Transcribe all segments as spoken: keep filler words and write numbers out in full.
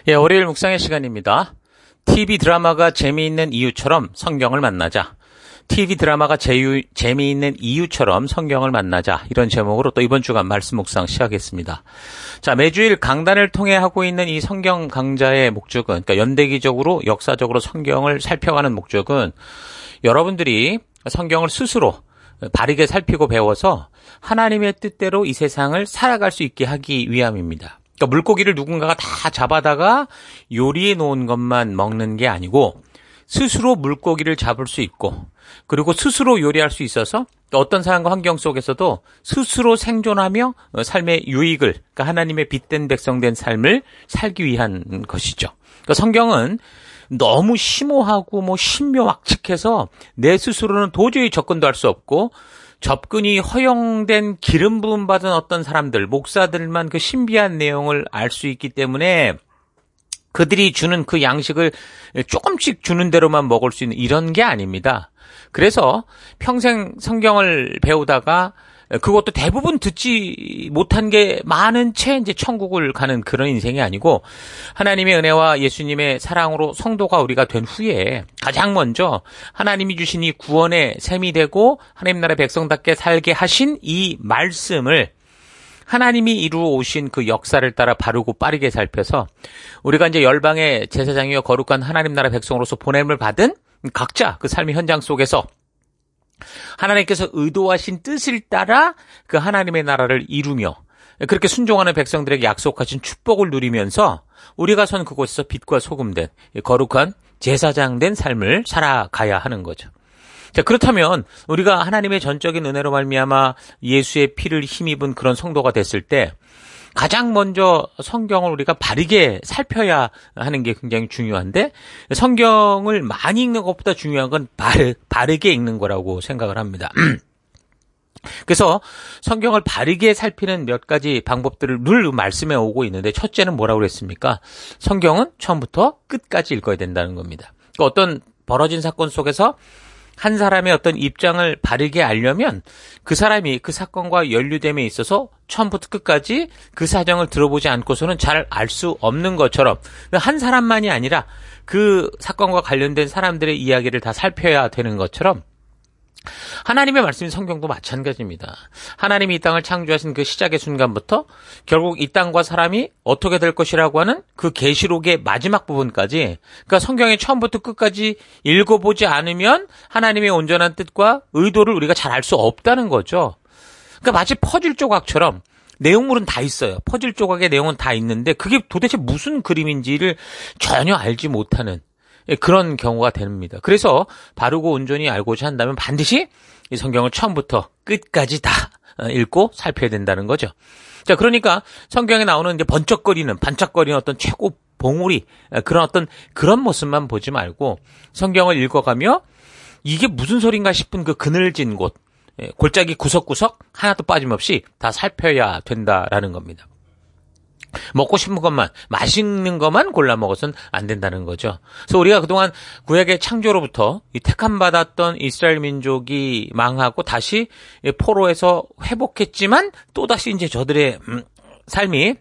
예, 월요일 묵상의 시간입니다. 티비 드라마가 재미있는 이유처럼 성경을 만나자. 티비 드라마가 제유, 재미있는 이유처럼 성경을 만나자. 이런 제목으로 또 이번 주간 말씀 묵상 시작하겠습니다. 자, 매주일 강단을 통해 하고 있는 이 성경 강좌의 목적은, 그러니까 연대기적으로, 역사적으로 성경을 살펴가는 목적은 여러분들이 성경을 스스로 바르게 살피고 배워서 하나님의 뜻대로 이 세상을 살아갈 수 있게 하기 위함입니다. 그러니까 물고기를 누군가가 다 잡아다가 요리해 놓은 것만 먹는 게 아니고 스스로 물고기를 잡을 수 있고 그리고 스스로 요리할 수 있어서 어떤 상황과 환경 속에서도 스스로 생존하며 삶의 유익을, 그러니까 하나님의 빛된 백성된 삶을 살기 위한 것이죠. 그러니까 성경은 너무 심오하고 뭐 신묘막측해서 내 스스로는 도저히 접근도 할 수 없고 접근이 허용된 기름 부음 받은 어떤 사람들, 목사들만 그 신비한 내용을 알 수 있기 때문에 그들이 주는 그 양식을 조금씩 주는 대로만 먹을 수 있는 이런 게 아닙니다. 그래서 평생 성경을 배우다가 그것도 대부분 듣지 못한 게 많은 채 이제 천국을 가는 그런 인생이 아니고 하나님의 은혜와 예수님의 사랑으로 성도가 우리가 된 후에 가장 먼저 하나님이 주신 이 구원의 셈이 되고 하나님 나라의 백성답게 살게 하신 이 말씀을 하나님이 이루어 오신 그 역사를 따라 바르고 빠르게 살펴서 우리가 이제 열방의 제사장이여 거룩한 하나님 나라 백성으로서 보냄을 받은 각자 그 삶의 현장 속에서 하나님께서 의도하신 뜻을 따라 그 하나님의 나라를 이루며 그렇게 순종하는 백성들에게 약속하신 축복을 누리면서 우리가 선 그곳에서 빛과 소금된 거룩한 제사장된 삶을 살아가야 하는 거죠. 자, 그렇다면 우리가 하나님의 전적인 은혜로 말미암아 예수의 피를 힘입은 그런 성도가 됐을 때 가장 먼저 성경을 우리가 바르게 살펴야 하는 게 굉장히 중요한데 성경을 많이 읽는 것보다 중요한 건 바르, 바르게 읽는 거라고 생각을 합니다. 그래서 성경을 바르게 살피는 몇 가지 방법들을 늘 말씀해 오고 있는데 첫째는 뭐라고 그랬습니까? 성경은 처음부터 끝까지 읽어야 된다는 겁니다. 그러니까 어떤 벌어진 사건 속에서 한 사람의 어떤 입장을 바르게 알려면 그 사람이 그 사건과 연루됨에 있어서 처음부터 끝까지 그 사정을 들어보지 않고서는 잘 알 수 없는 것처럼 한 사람만이 아니라 그 사건과 관련된 사람들의 이야기를 다 살펴야 되는 것처럼 하나님의 말씀인 성경도 마찬가지입니다. 하나님이 이 땅을 창조하신 그 시작의 순간부터 결국 이 땅과 사람이 어떻게 될 것이라고 하는 그 계시록의 마지막 부분까지, 그러니까 성경의 처음부터 끝까지 읽어보지 않으면 하나님의 온전한 뜻과 의도를 우리가 잘 알 수 없다는 거죠. 그러니까 마치 퍼즐 조각처럼 내용물은 다 있어요. 퍼즐 조각의 내용은 다 있는데 그게 도대체 무슨 그림인지를 전혀 알지 못하는 그런 경우가 됩니다. 그래서 바르고 온전히 알고자 한다면 반드시 이 성경을 처음부터 끝까지 다 읽고 살펴야 된다는 거죠. 자, 그러니까 성경에 나오는 이제 번쩍거리는, 반짝거리는 어떤 최고 봉우리, 그런 어떤 그런 모습만 보지 말고 성경을 읽어가며 이게 무슨 소린가 싶은 그 그늘진 곳, 골짜기 구석구석 하나도 빠짐없이 다 살펴야 된다라는 겁니다. 먹고 싶은 것만, 맛있는 것만 골라 먹어서는 안 된다는 거죠. 그래서 우리가 그동안 구약의 창조로부터 이 택함받았던 이스라엘 민족이 망하고 다시 포로에서 회복했지만 또다시 이제 저들의 삶이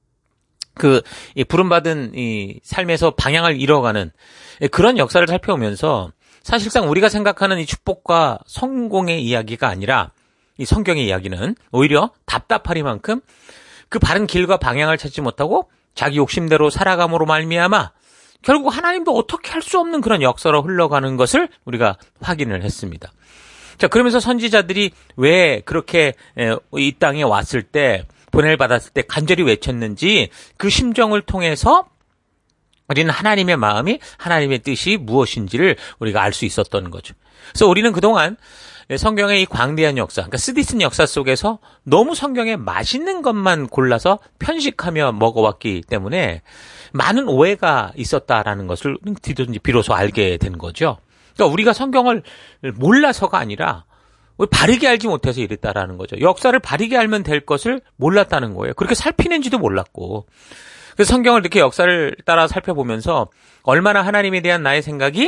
그 부름받은 이 삶에서 방향을 잃어가는 그런 역사를 살펴오면서 사실상 우리가 생각하는 이 축복과 성공의 이야기가 아니라 이 성경의 이야기는 오히려 답답하리만큼 그 바른 길과 방향을 찾지 못하고 자기 욕심대로 살아감으로 말미암아 결국 하나님도 어떻게 할 수 없는 그런 역사로 흘러가는 것을 우리가 확인을 했습니다. 자, 그러면서 선지자들이 왜 그렇게 이 땅에 왔을 때, 보냄을 받았을 때 간절히 외쳤는지 그 심정을 통해서 우리는 하나님의 마음이, 하나님의 뜻이 무엇인지를 우리가 알 수 있었던 거죠. 그래서 우리는 그동안 성경의 이 광대한 역사, 그러니까 쓰디쓴 역사 속에서 너무 성경에 맛있는 것만 골라서 편식하며 먹어왔기 때문에 많은 오해가 있었다라는 것을 비로소 알게 된 거죠. 그러니까 우리가 성경을 몰라서가 아니라 바르게 알지 못해서 이랬다라는 거죠. 역사를 바르게 알면 될 것을 몰랐다는 거예요. 그렇게 살피는지도 몰랐고. 그래서 성경을 이렇게 역사를 따라 살펴보면서 얼마나 하나님에 대한 나의 생각이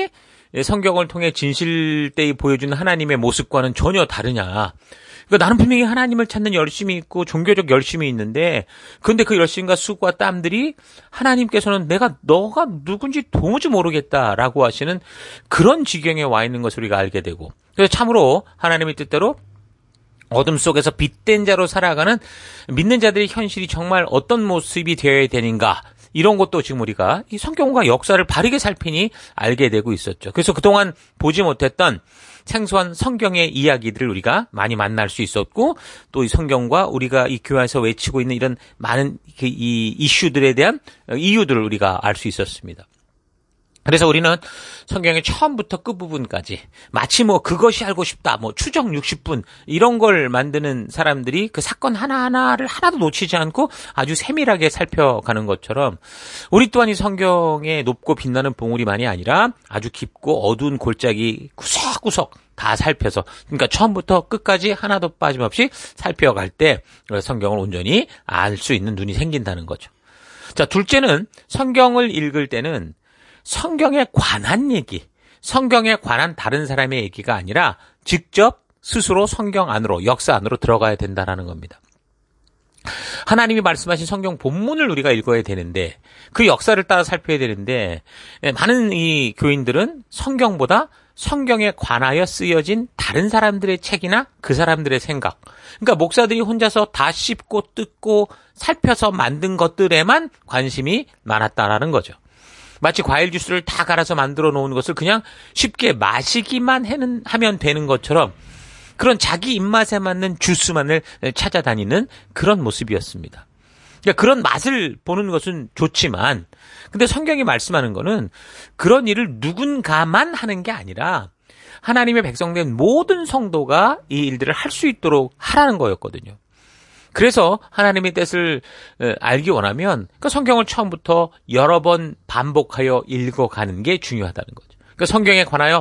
성경을 통해 진실되이 보여주는 하나님의 모습과는 전혀 다르냐. 그러니까 나는 분명히 하나님을 찾는 열심이 있고 종교적 열심이 있는데 그런데 그 열심과 수고와 땀들이 하나님께서는 내가 너가 누군지 도무지 모르겠다라고 하시는 그런 지경에 와 있는 것을 우리가 알게 되고 그래서 참으로 하나님의 뜻대로 어둠 속에서 빛된 자로 살아가는 믿는 자들의 현실이 정말 어떤 모습이 되어야 되는가 이런 것도 지금 우리가 이 성경과 역사를 바르게 살피니 알게 되고 있었죠. 그래서 그동안 보지 못했던 생소한 성경의 이야기들을 우리가 많이 만날 수 있었고 또 이 성경과 우리가 이 교회에서 외치고 있는 이런 많은 이 이슈들에 대한 이유들을 우리가 알 수 있었습니다. 그래서 우리는 성경의 처음부터 끝부분까지 마치 뭐 그것이 알고 싶다, 뭐 추정 육십 분 이런 걸 만드는 사람들이 그 사건 하나하나를 하나도 놓치지 않고 아주 세밀하게 살펴가는 것처럼 우리 또한 이 성경의 높고 빛나는 봉우리만이 아니라 아주 깊고 어두운 골짜기 구석구석 다 살펴서 그러니까 처음부터 끝까지 하나도 빠짐없이 살펴갈 때 성경을 온전히 알 수 있는 눈이 생긴다는 거죠. 자, 둘째는 성경을 읽을 때는 성경에 관한 얘기, 성경에 관한 다른 사람의 얘기가 아니라 직접 스스로 성경 안으로, 역사 안으로 들어가야 된다는 겁니다. 하나님이 말씀하신 성경 본문을 우리가 읽어야 되는데 그 역사를 따라 살펴야 되는데 많은 이 교인들은 성경보다 성경에 관하여 쓰여진 다른 사람들의 책이나 그 사람들의 생각, 그러니까 목사들이 혼자서 다 씹고 뜯고 살펴서 만든 것들에만 관심이 많았다라는 거죠. 마치 과일 주스를 다 갈아서 만들어 놓은 것을 그냥 쉽게 마시기만 하면 되는 것처럼 그런 자기 입맛에 맞는 주스만을 찾아다니는 그런 모습이었습니다. 그러니까 그런 맛을 보는 것은 좋지만 근데 성경이 말씀하는 거는 그런 일을 누군가만 하는 게 아니라 하나님의 백성된 모든 성도가 이 일들을 할 수 있도록 하라는 거였거든요. 그래서 하나님의 뜻을 알기 원하면 그 성경을 처음부터 여러 번 반복하여 읽어가는 게 중요하다는 거죠. 그러니까 성경에 관하여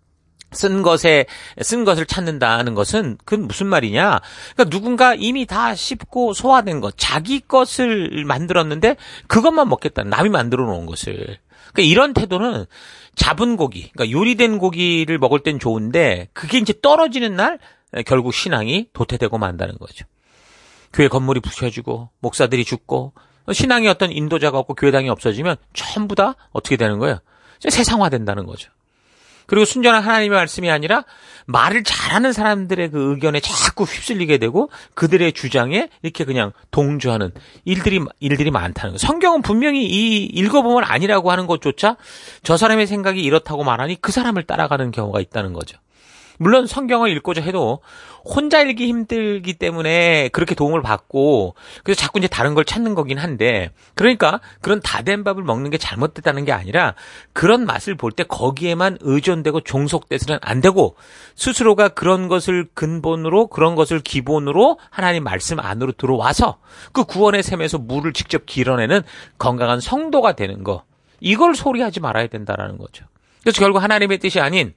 쓴 것에 쓴 것을 찾는다는 것은 그건 무슨 말이냐? 그러니까 누군가 이미 다 씹고 소화된 것, 자기 것을 만들었는데 그것만 먹겠다는 남이 만들어 놓은 것을. 그러니까 이런 태도는 잡은 고기, 그러니까 요리된 고기를 먹을 땐 좋은데 그게 이제 떨어지는 날 결국 신앙이 도태되고 만다는 거죠. 교회 건물이 부셔지고 목사들이 죽고 신앙의 어떤 인도자가 없고 교회당이 없어지면 전부 다 어떻게 되는 거예요? 세상화된다는 거죠. 그리고 순전한 하나님의 말씀이 아니라 말을 잘하는 사람들의 그 의견에 자꾸 휩쓸리게 되고 그들의 주장에 이렇게 그냥 동조하는 일들이 일들이 많다는 거예요. 성경은 분명히 이 읽어보면 아니라고 하는 것조차 저 사람의 생각이 이렇다고 말하니 그 사람을 따라가는 경우가 있다는 거죠. 물론 성경을 읽고자 해도 혼자 읽기 힘들기 때문에 그렇게 도움을 받고 그래서 자꾸 이제 다른 걸 찾는 거긴 한데 그러니까 그런 다 된 밥을 먹는 게 잘못됐다는 게 아니라 그런 맛을 볼 때 거기에만 의존되고 종속돼서는 안 되고 스스로가 그런 것을 근본으로 그런 것을 기본으로 하나님 말씀 안으로 들어와서 그 구원의 샘에서 물을 직접 길어내는 건강한 성도가 되는 거 이걸 소리하지 말아야 된다는 거죠. 그래서 결국 하나님의 뜻이 아닌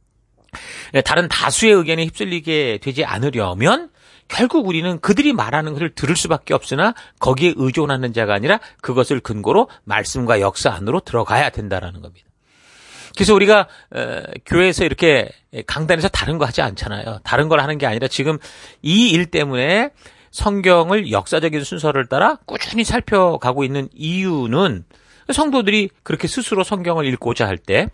다른 다수의 의견에 휩쓸리게 되지 않으려면 결국 우리는 그들이 말하는 것을 들을 수밖에 없으나 거기에 의존하는 자가 아니라 그것을 근거로 말씀과 역사 안으로 들어가야 된다는 겁니다. 그래서 우리가 교회에서 이렇게 강단에서 다른 거 하지 않잖아요. 다른 걸 하는 게 아니라 지금 이 일 때문에 성경을 역사적인 순서를 따라 꾸준히 살펴가고 있는 이유는 성도들이 그렇게 스스로 성경을 읽고자 할 때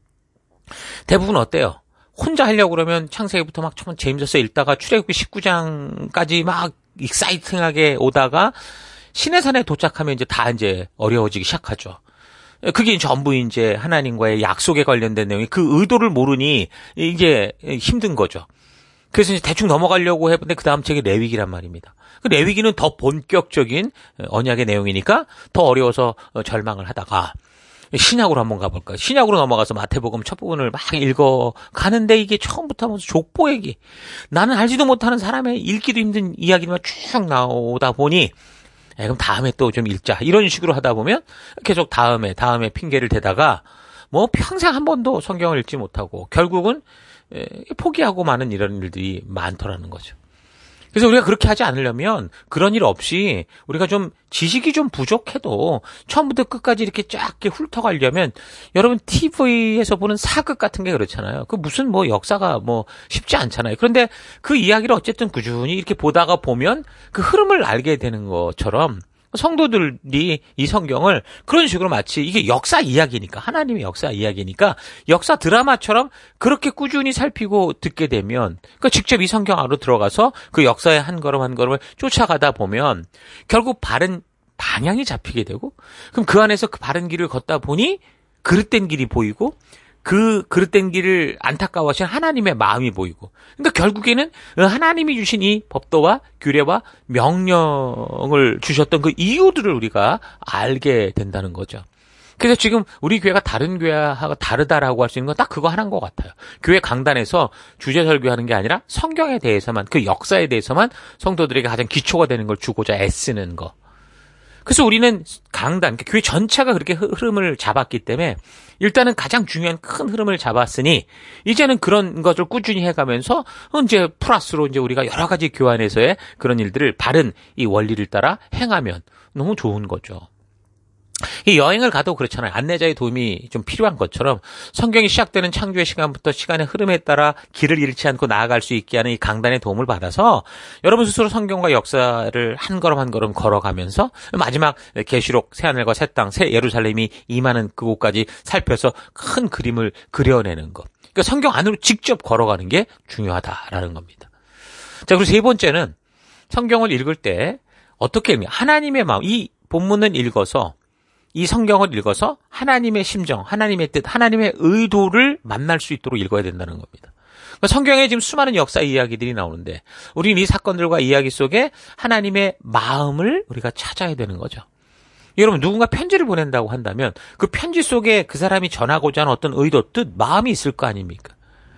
대부분 어때요? 혼자 하려고 그러면 창세기부터 막 처음 제임스서 읽다가 출애굽기 십구 장까지 막 익사이팅하게 오다가 시내산에 도착하면 이제 다 이제 어려워지기 시작하죠. 그게 전부 이제 하나님과의 약속에 관련된 내용이 그 의도를 모르니 이게 힘든 거죠. 그래서 이제 대충 넘어가려고 해봤는데 그 다음 책이 레위기란 말입니다. 그 레위기는 더 본격적인 언약의 내용이니까 더 어려워서 절망을 하다가 신약으로 한번 가볼까요? 신약으로 넘어가서 마태복음 첫 부분을 막 읽어 가는데 이게 처음부터 무슨 족보 얘기, 나는 알지도 못하는 사람의 읽기도 힘든 이야기만 쭉 나오다 보니 에, 그럼 다음에 또 좀 읽자 이런 식으로 하다 보면 계속 다음에 다음에 핑계를 대다가 뭐 평생 한 번도 성경을 읽지 못하고 결국은 에, 포기하고 마는 이런 일들이 많더라는 거죠. 그래서 우리가 그렇게 하지 않으려면 그런 일 없이 우리가 좀 지식이 좀 부족해도 처음부터 끝까지 이렇게 쫙 이렇게 훑어가려면 여러분 티비에서 보는 사극 같은 게 그렇잖아요. 그 무슨 뭐 역사가 뭐 쉽지 않잖아요. 그런데 그 이야기를 어쨌든 꾸준히 이렇게 보다가 보면 그 흐름을 알게 되는 것처럼 성도들이 이 성경을 그런 식으로 마치 이게 역사 이야기니까 하나님의 역사 이야기니까 역사 드라마처럼 그렇게 꾸준히 살피고 듣게 되면 그러니까 직접 이 성경 안으로 들어가서 그 역사의 한 걸음 한 걸음을 쫓아가다 보면 결국 바른 방향이 잡히게 되고 그럼 그 안에서 그 바른 길을 걷다 보니 그릇된 길이 보이고 그 그릇된 길을 안타까워하시는 하나님의 마음이 보이고 그러니까 결국에는 하나님이 주신 이 법도와 규례와 명령을 주셨던 그 이유들을 우리가 알게 된다는 거죠. 그래서 지금 우리 교회가 다른 교회하고 다르다라고 할 수 있는 건 딱 그거 하나인 것 같아요. 교회 강단에서 주제 설교하는 게 아니라 성경에 대해서만 그 역사에 대해서만 성도들에게 가장 기초가 되는 걸 주고자 애쓰는 거. 그래서 우리는 강단, 그러니까 교회 전체가 그렇게 흐름을 잡았기 때문에 일단은 가장 중요한 큰 흐름을 잡았으니 이제는 그런 것을 꾸준히 해가면서 이제 플러스로 이제 우리가 여러 가지 교환에서의 그런 일들을 바른 이 원리를 따라 행하면 너무 좋은 거죠. 이 여행을 가도 그렇잖아요. 안내자의 도움이 좀 필요한 것처럼 성경이 시작되는 창조의 시간부터 시간의 흐름에 따라 길을 잃지 않고 나아갈 수 있게 하는 이 강단의 도움을 받아서 여러분 스스로 성경과 역사를 한 걸음 한 걸음 걸어가면서 마지막 계시록 새하늘과 새 땅, 새 예루살렘이 임하는 그곳까지 살펴서 큰 그림을 그려내는 것. 그러니까 성경 안으로 직접 걸어가는 게 중요하다라는 겁니다. 자, 그리고 세 번째는 성경을 읽을 때 어떻게 읽냐. 하나님의 마음, 이 본문을 읽어서 이 성경을 읽어서 하나님의 심정, 하나님의 뜻, 하나님의 의도를 만날 수 있도록 읽어야 된다는 겁니다. 그러니까 성경에 지금 수많은 역사 이야기들이 나오는데 우리는 이 사건들과 이야기 속에 하나님의 마음을 우리가 찾아야 되는 거죠. 여러분 누군가 편지를 보낸다고 한다면 그 편지 속에 그 사람이 전하고자 하는 어떤 의도, 뜻, 마음이 있을 거 아닙니까?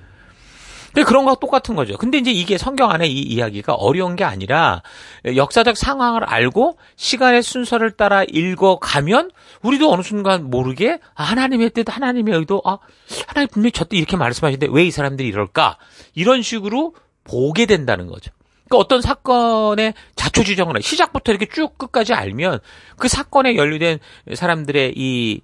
그런 거와 똑같은 거죠. 근데 이제 이게 성경 안에 이 이야기가 어려운 게 아니라 역사적 상황을 알고 시간의 순서를 따라 읽어가면 우리도 어느 순간 모르게 아, 하나님의 뜻, 하나님의 의도, 아, 하나님 분명히 저때 이렇게 말씀하시는데 왜 이 사람들이 이럴까? 이런 식으로 보게 된다는 거죠. 그러니까 어떤 사건의 자초지정을 시작부터 이렇게 쭉 끝까지 알면 그 사건에 연루된 사람들의 이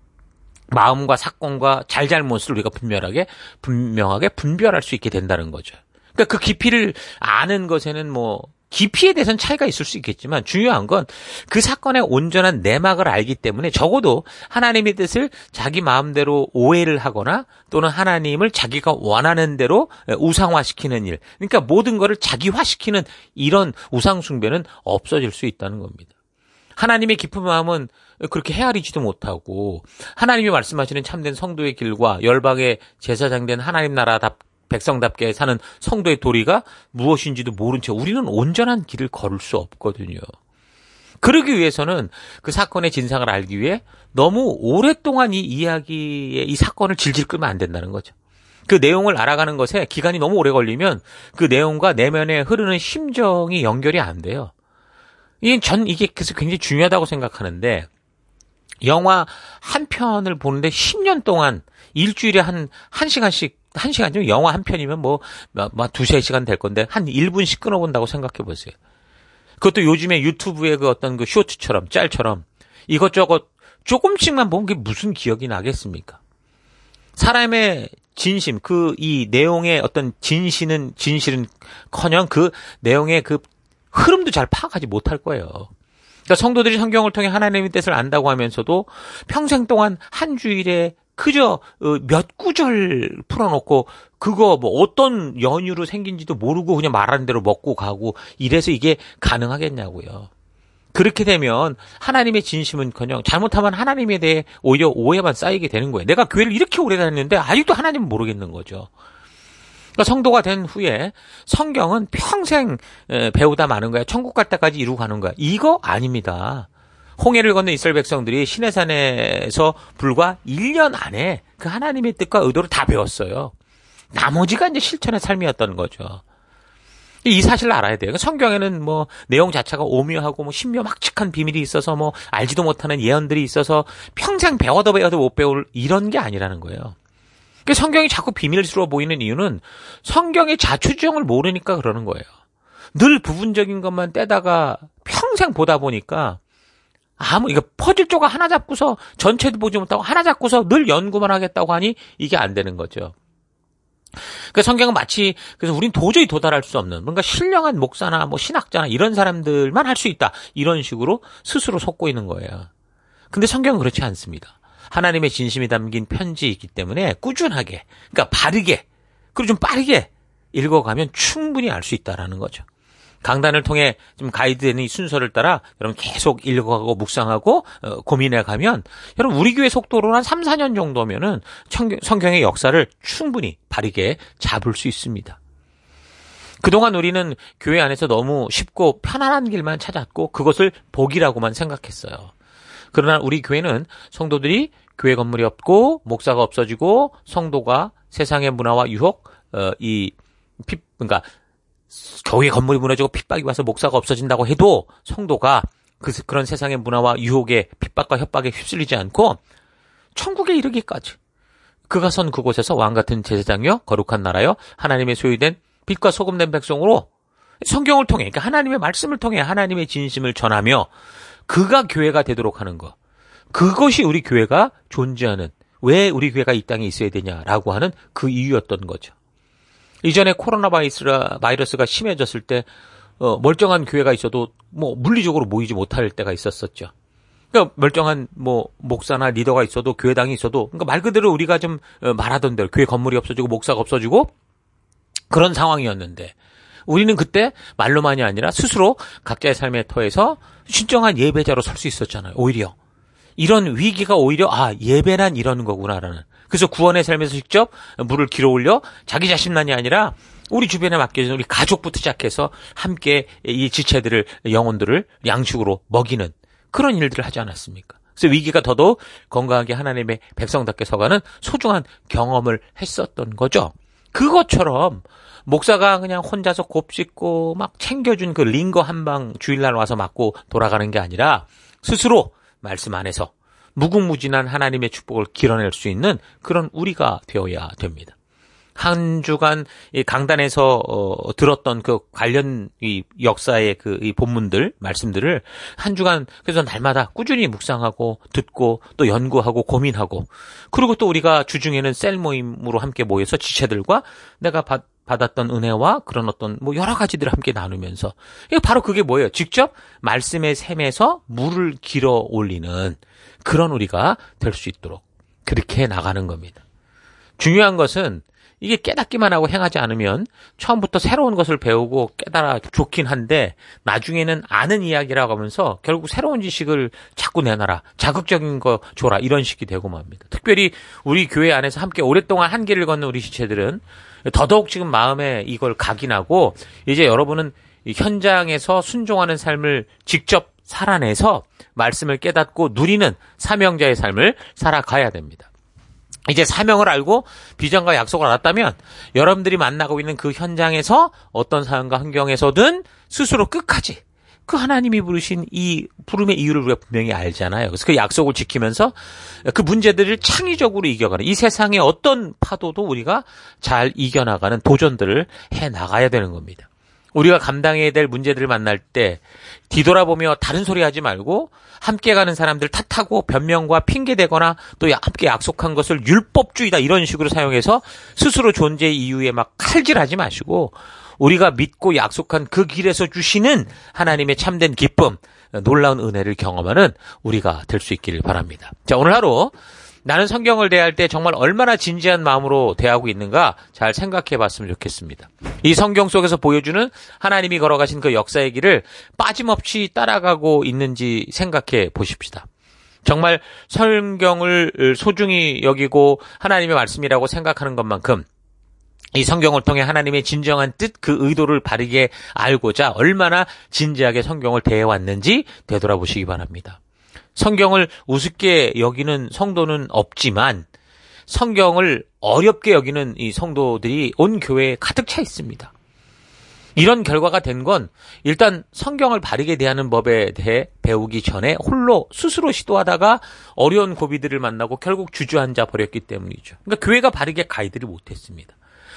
마음과 사건과 잘잘못을 우리가 분명하게 분명하게 분별할 수 있게 된다는 거죠. 그러니까 그 깊이를 아는 것에는 뭐 깊이에 대해서는 차이가 있을 수 있겠지만 중요한 건 그 사건의 온전한 내막을 알기 때문에 적어도 하나님의 뜻을 자기 마음대로 오해를 하거나 또는 하나님을 자기가 원하는 대로 우상화시키는 일, 그러니까 모든 것을 자기화시키는 이런 우상숭배는 없어질 수 있다는 겁니다. 하나님의 깊은 마음은 그렇게 헤아리지도 못하고 하나님이 말씀하시는 참된 성도의 길과 열방의 제사장된 하나님 나라답 백성답게 사는 성도의 도리가 무엇인지도 모른 채 우리는 온전한 길을 걸을 수 없거든요. 그러기 위해서는 그 사건의 진상을 알기 위해 너무 오랫동안 이 이야기의 이 사건을 질질 끌면 안 된다는 거죠. 그 내용을 알아가는 것에 기간이 너무 오래 걸리면 그 내용과 내면에 흐르는 심정이 연결이 안 돼요. 이게 전 이게 그래서 굉장히 중요하다고 생각하는데 영화 한 편을 보는데 십 년 동안 일주일에 한, 한 시간씩, 한 시간쯤 영화 한 편이면 뭐, 막 두세 시간 될 건데 한 일 분씩 끊어본다고 생각해 보세요. 그것도 요즘에 유튜브의 그 어떤 그 쇼츠처럼, 짤처럼 이것저것 조금씩만 보면 그게 무슨 기억이 나겠습니까? 사람의 진심, 그 이 내용의 어떤 진실은, 진실은 커녕 그 내용의 그 흐름도 잘 파악하지 못할 거예요. 그러니까 성도들이 성경을 통해 하나님의 뜻을 안다고 하면서도 평생 동안 한 주일에 그저 몇 구절 풀어놓고 그거 뭐 어떤 연유로 생긴지도 모르고 그냥 말하는 대로 먹고 가고 이래서 이게 가능하겠냐고요. 그렇게 되면 하나님의 진심은커녕 잘못하면 하나님에 대해 오히려 오해만 쌓이게 되는 거예요. 내가 교회를 이렇게 오래 다녔는데 아직도 하나님은 모르겠는 거죠. 그러니까 성도가 된 후에 성경은 평생 배우다 마는 거야. 천국 갈 때까지 이루고 가는 거야. 이거 아닙니다. 홍해를 건넌 이스라엘 백성들이 시내산에서 불과 일 년 안에 그 하나님의 뜻과 의도를 다 배웠어요. 나머지가 이제 실천의 삶이었던 거죠. 이 사실을 알아야 돼요. 성경에는 뭐 내용 자체가 오묘하고 뭐 신묘막측한 비밀이 있어서 뭐 알지도 못하는 예언들이 있어서 평생 배워도 배워도 못 배울 이런 게 아니라는 거예요. 성경이 자꾸 비밀스러워 보이는 이유는 성경의 자초지종을 모르니까 그러는 거예요. 늘 부분적인 것만 떼다가 평생 보다 보니까 아무 이거 퍼즐 조각 하나 잡고서 전체도 보지 못하고 하나 잡고서 늘 연구만 하겠다고 하니 이게 안 되는 거죠. 그 성경은 마치 그래서 우린 도저히 도달할 수 없는 뭔가 신령한 목사나 뭐 신학자나 이런 사람들만 할 수 있다 이런 식으로 스스로 속고 있는 거예요. 근데 성경은 그렇지 않습니다. 하나님의 진심이 담긴 편지이기 때문에 꾸준하게 그러니까 바르게 그리고 좀 빠르게 읽어가면 충분히 알 수 있다라는 거죠. 강단을 통해 좀 가이드되는 이 순서를 따라 여러분 계속 읽어가고 묵상하고 어, 고민해가면 여러분 우리 교회 속도로 한 삼, 사 년 정도면은 성경, 성경의 역사를 충분히 바르게 잡을 수 있습니다. 그동안 우리는 교회 안에서 너무 쉽고 편안한 길만 찾았고 그것을 복이라고만 생각했어요. 그러나 우리 교회는 성도들이 교회 건물이 없고 목사가 없어지고 성도가 세상의 문화와 유혹, 어, 이 피, 그러니까 교회 건물이 무너지고 핍박이 와서 목사가 없어진다고 해도 성도가 그, 그런 세상의 문화와 유혹에 핍박과 협박에 휩쓸리지 않고 천국에 이르기까지 그가 선 그곳에서 왕같은 제사장이요 거룩한 나라요 하나님의 소유된 빛과 소금된 백성으로 성경을 통해 그러니까 하나님의 말씀을 통해 하나님의 진심을 전하며 그가 교회가 되도록 하는 것 그것이 우리 교회가 존재하는 왜 우리 교회가 이 땅에 있어야 되냐라고 하는 그 이유였던 거죠. 이전에 코로나 바이러스가, 바이러스가 심해졌을 때 어, 멀쩡한 교회가 있어도 뭐 물리적으로 모이지 못할 때가 있었었죠. 그러니까 멀쩡한 뭐 목사나 리더가 있어도 교회당이 있어도 그러니까 말 그대로 우리가 좀 말하던 대로 교회 건물이 없어지고 목사가 없어지고 그런 상황이었는데 우리는 그때 말로만이 아니라 스스로 각자의 삶의 터에서 신정한 예배자로 설 수 있었잖아요. 오히려 이런 위기가 오히려 아 예배란 이런 거구나라는 그래서 구원의 삶에서 직접 물을 길어 올려 자기 자신만이 아니라 우리 주변에 맡겨진 우리 가족부터 시작해서 함께 이 지체들을 영혼들을 양식으로 먹이는 그런 일들을 하지 않았습니까? 그래서 위기가 더더욱 건강하게 하나님의 백성답게 서가는 소중한 경험을 했었던 거죠. 그것처럼 목사가 그냥 혼자서 곱씹고 막 챙겨준 그 링거 한 방 주일날 와서 맞고 돌아가는 게 아니라 스스로 말씀 안에서 무궁무진한 하나님의 축복을 길어낼 수 있는 그런 우리가 되어야 됩니다. 한 주간 이 강단에서 어, 들었던 그 관련 이 역사의 그 이 본문들 말씀들을 한 주간 그래서 날마다 꾸준히 묵상하고 듣고 또 연구하고 고민하고 그리고 또 우리가 주중에는 셀 모임으로 함께 모여서 지체들과 내가 받 받았던 은혜와 그런 어떤 뭐 여러 가지들을 함께 나누면서 이게 바로 그게 뭐예요? 직접 말씀의 샘에서 물을 길어 올리는 그런 우리가 될 수 있도록 그렇게 나가는 겁니다. 중요한 것은 이게 깨닫기만 하고 행하지 않으면 처음부터 새로운 것을 배우고 깨달아 좋긴 한데 나중에는 아는 이야기라고 하면서 결국 새로운 지식을 자꾸 내놔라. 자극적인 거 줘라. 이런 식이 되고 맙니다. 특별히 우리 교회 안에서 함께 오랫동안 한 길을 걷는 우리 지체들은 더더욱 지금 마음에 이걸 각인하고 이제 여러분은 현장에서 순종하는 삶을 직접 살아내서 말씀을 깨닫고 누리는 사명자의 삶을 살아가야 됩니다. 이제 사명을 알고 비전과 약속을 알았다면 여러분들이 만나고 있는 그 현장에서 어떤 상황과 환경에서든 스스로 끝까지 그 하나님이 부르신 이 부름의 이유를 우리가 분명히 알잖아요. 그래서 그 약속을 지키면서 그 문제들을 창의적으로 이겨가는 이 세상의 어떤 파도도 우리가 잘 이겨나가는 도전들을 해나가야 되는 겁니다. 우리가 감당해야 될 문제들을 만날 때 뒤돌아보며 다른 소리 하지 말고 함께 가는 사람들 탓하고 변명과 핑계대거나 또 함께 약속한 것을 율법주의다 이런 식으로 사용해서 스스로 존재의 이유에 막 칼질하지 마시고 우리가 믿고 약속한 그 길에서 주시는 하나님의 참된 기쁨, 놀라운 은혜를 경험하는 우리가 될 수 있기를 바랍니다. 자, 오늘 하루 나는 성경을 대할 때 정말 얼마나 진지한 마음으로 대하고 있는가 잘 생각해 봤으면 좋겠습니다. 이 성경 속에서 보여주는 하나님이 걸어가신 그 역사의 길을 빠짐없이 따라가고 있는지 생각해 보십시다. 정말 성경을 소중히 여기고 하나님의 말씀이라고 생각하는 것만큼 이 성경을 통해 하나님의 진정한 뜻, 그 의도를 바르게 알고자 얼마나 진지하게 성경을 대해왔는지 되돌아보시기 바랍니다. 성경을 우습게 여기는 성도는 없지만 성경을 어렵게 여기는 이 성도들이 온 교회에 가득 차 있습니다. 이런 결과가 된 건 일단 성경을 바르게 대하는 법에 대해 배우기 전에 홀로 스스로 시도하다가 어려운 고비들을 만나고 결국 주저앉아 버렸기 때문이죠. 그러니까 교회가 바르게 가이드를 못했습니다.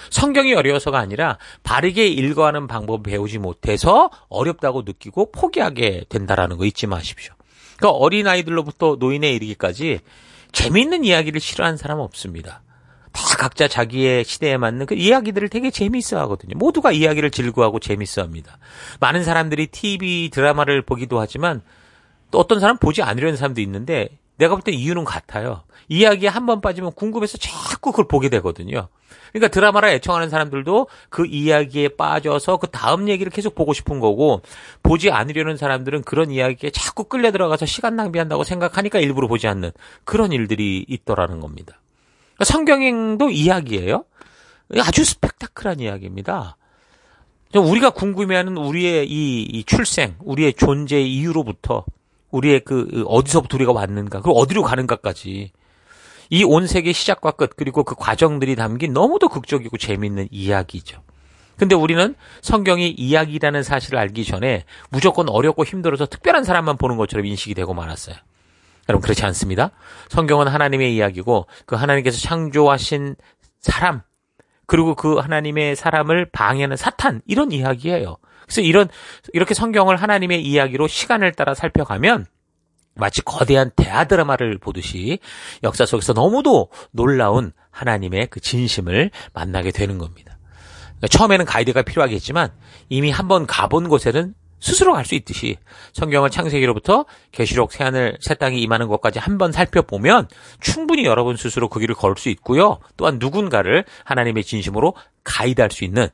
성경이 어려워서가 아니라 바르게 읽어하는 방법을 배우지 못해서 어렵다고 느끼고 포기하게 된다라는 거 잊지 마십시오. 그러니까 어린아이들로부터 노인에 이르기까지 재미있는 이야기를 싫어하는 사람은 없습니다. 다 각자 자기의 시대에 맞는 그 이야기들을 되게 재미있어 하거든요. 모두가 이야기를 즐거워하고 재미있어 합니다. 많은 사람들이 티비 드라마를 보기도 하지만 또 어떤 사람은 보지 않으려는 사람도 있는데 내가 볼 때 이유는 같아요. 이야기에 한 번 빠지면 궁금해서 자꾸 그걸 보게 되거든요. 그러니까 드라마를 애청하는 사람들도 그 이야기에 빠져서 그 다음 얘기를 계속 보고 싶은 거고, 보지 않으려는 사람들은 그런 이야기에 자꾸 끌려 들어가서 시간 낭비한다고 생각하니까 일부러 보지 않는 그런 일들이 있더라는 겁니다. 그러니까 성경도 이야기예요. 아주 스펙타클한 이야기입니다. 우리가 궁금해하는 우리의 이, 이 출생, 우리의 존재의 이유로부터 우리의 그 어디서부터 우리가 왔는가, 그리고 어디로 가는가까지 이 온 세계의 시작과 끝, 그리고 그 과정들이 담긴 너무도 극적이고 재미있는 이야기죠. 근데 우리는 성경이 이야기라는 사실을 알기 전에 무조건 어렵고 힘들어서 특별한 사람만 보는 것처럼 인식이 되고 말았어요. 여러분, 그렇지 않습니다. 성경은 하나님의 이야기고 그 하나님께서 창조하신 사람, 그리고 그 하나님의 사람을 방해하는 사탄, 이런 이야기예요. 그래서 이런 이렇게 성경을 하나님의 이야기로 시간을 따라 살펴가면 마치 거대한 대하 드라마를 보듯이 역사 속에서 너무도 놀라운 하나님의 그 진심을 만나게 되는 겁니다. 그러니까 처음에는 가이드가 필요하겠지만 이미 한번 가본 곳에는 스스로 갈 수 있듯이 성경을 창세기로부터 계시록 새하늘 새 땅이 임하는 것까지 한번 살펴보면 충분히 여러분 스스로 그 길을 걸을 수 있고요. 또한 누군가를 하나님의 진심으로 가이드할 수 있는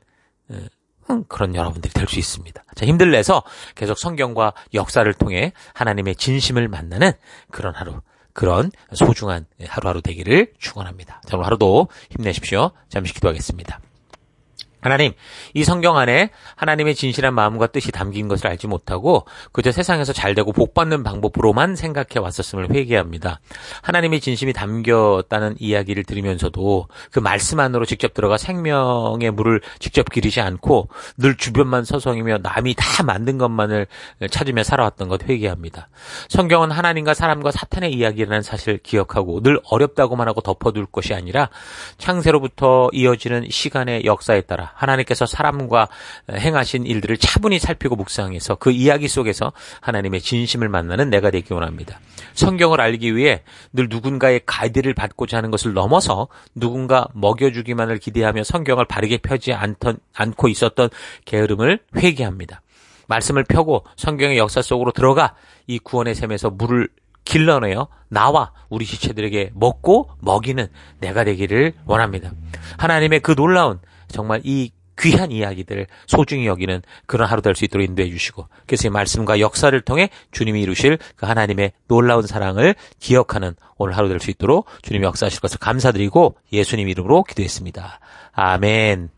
그런 여러분들이 될 수 있습니다. 자, 힘들 내서 계속 성경과 역사를 통해 하나님의 진심을 만나는 그런 하루, 그런 소중한 하루하루 되기를 축원합니다. 자, 오늘 하루도 힘내십시오. 잠시 기도하겠습니다. 하나님, 이 성경 안에 하나님의 진실한 마음과 뜻이 담긴 것을 알지 못하고 그저 세상에서 잘되고 복받는 방법으로만 생각해 왔었음을 회개합니다. 하나님의 진심이 담겼다는 이야기를 들으면서도 그 말씀 안으로 직접 들어가 생명의 물을 직접 기르지 않고 늘 주변만 서성이며 남이 다 만든 것만을 찾으며 살아왔던 것 회개합니다. 성경은 하나님과 사람과 사탄의 이야기라는 사실을 기억하고 늘 어렵다고만 하고 덮어둘 것이 아니라 창세로부터 이어지는 시간의 역사에 따라 하나님께서 사람과 행하신 일들을 차분히 살피고 묵상해서 그 이야기 속에서 하나님의 진심을 만나는 내가 되기 원합니다. 성경을 알기 위해 늘 누군가의 가이드를 받고자 하는 것을 넘어서 누군가 먹여주기만을 기대하며 성경을 바르게 펴지 않던, 않고 있었던 게으름을 회개합니다. 말씀을 펴고 성경의 역사 속으로 들어가 이 구원의 샘에서 물을 길러내어 나와 우리 지체들에게 먹고 먹이는 내가 되기를 원합니다. 하나님의 그 놀라운 정말 이 귀한 이야기들 소중히 여기는 그런 하루 될 수 있도록 인도해 주시고, 그래서 이 말씀과 역사를 통해 주님이 이루실 그 하나님의 놀라운 사랑을 기억하는 오늘 하루 될 수 있도록 주님이 역사하실 것을 감사드리고 예수님 이름으로 기도했습니다. 아멘.